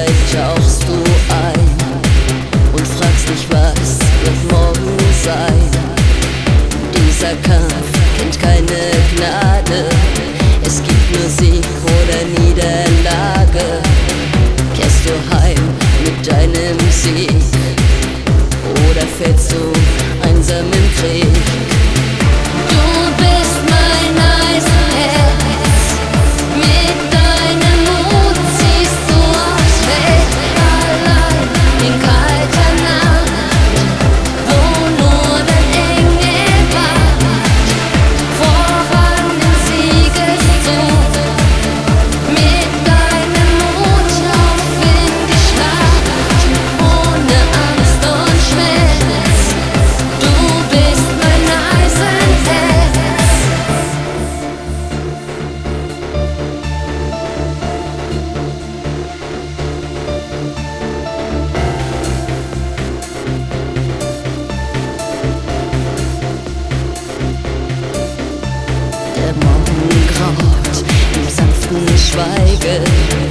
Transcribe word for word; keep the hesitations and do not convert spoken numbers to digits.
Zeit tauchst du ein und fragst dich, was wird morgen sein. Dieser Kampf kennt keine Gnade, es gibt nur Sieg oder Niederlage. Kehrst du heim mit deinem Sieg oder fällst du einsam im Krieg? Du bist mein Eisenherz, mit deinem Mut ziehst du aufs Feld, allein in kalter Nacht, wo nur dein Engel wacht, voran den Siegeszug, mit deinem Mut auf in die Schlacht, ohne Angst und Schmerz. Du bist mein Eisenherz. Der Morgen graut im sanften Schweigen.